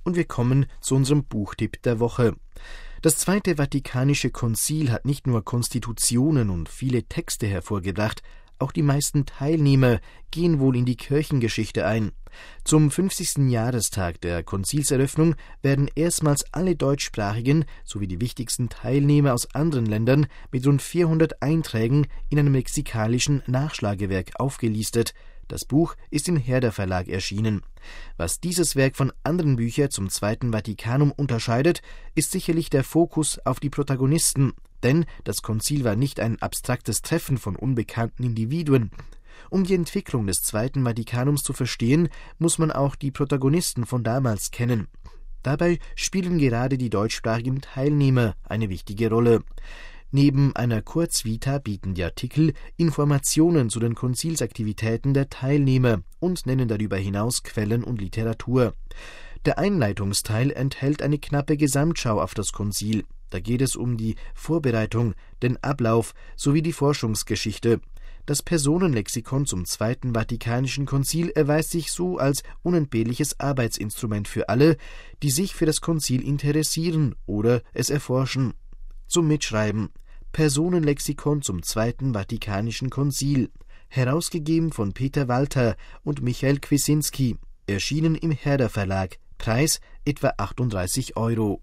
und wir kommen zu unserem Buchtipp der Woche. Das Zweite Vatikanische Konzil hat nicht nur Konstitutionen und viele Texte hervorgebracht, auch die meisten Teilnehmer gehen wohl in die Kirchengeschichte ein. Zum 50. Jahrestag der Konzilseröffnung werden erstmals alle deutschsprachigen sowie die wichtigsten Teilnehmer aus anderen Ländern mit rund 400 Einträgen in einem lexikalischen Nachschlagewerk aufgelistet. Das Buch ist im Herder Verlag erschienen. Was dieses Werk von anderen Büchern zum Zweiten Vatikanum unterscheidet, ist sicherlich der Fokus auf die Protagonisten, denn das Konzil war nicht ein abstraktes Treffen von unbekannten Individuen. Um die Entwicklung des Zweiten Vatikanums zu verstehen, muss man auch die Protagonisten von damals kennen. Dabei spielen gerade die deutschsprachigen Teilnehmer eine wichtige Rolle. Neben einer Kurzvita bieten die Artikel Informationen zu den Konzilsaktivitäten der Teilnehmer und nennen darüber hinaus Quellen und Literatur. Der Einleitungsteil enthält eine knappe Gesamtschau auf das Konzil. Da geht es um die Vorbereitung, den Ablauf sowie die Forschungsgeschichte. Das Personenlexikon zum Zweiten Vatikanischen Konzil erweist sich so als unentbehrliches Arbeitsinstrument für alle, die sich für das Konzil interessieren oder es erforschen. Zum Mitschreiben: Personenlexikon zum Zweiten Vatikanischen Konzil, herausgegeben von Peter Walter und Michael Kwisinski, erschienen im Herder Verlag, Preis etwa 38 €.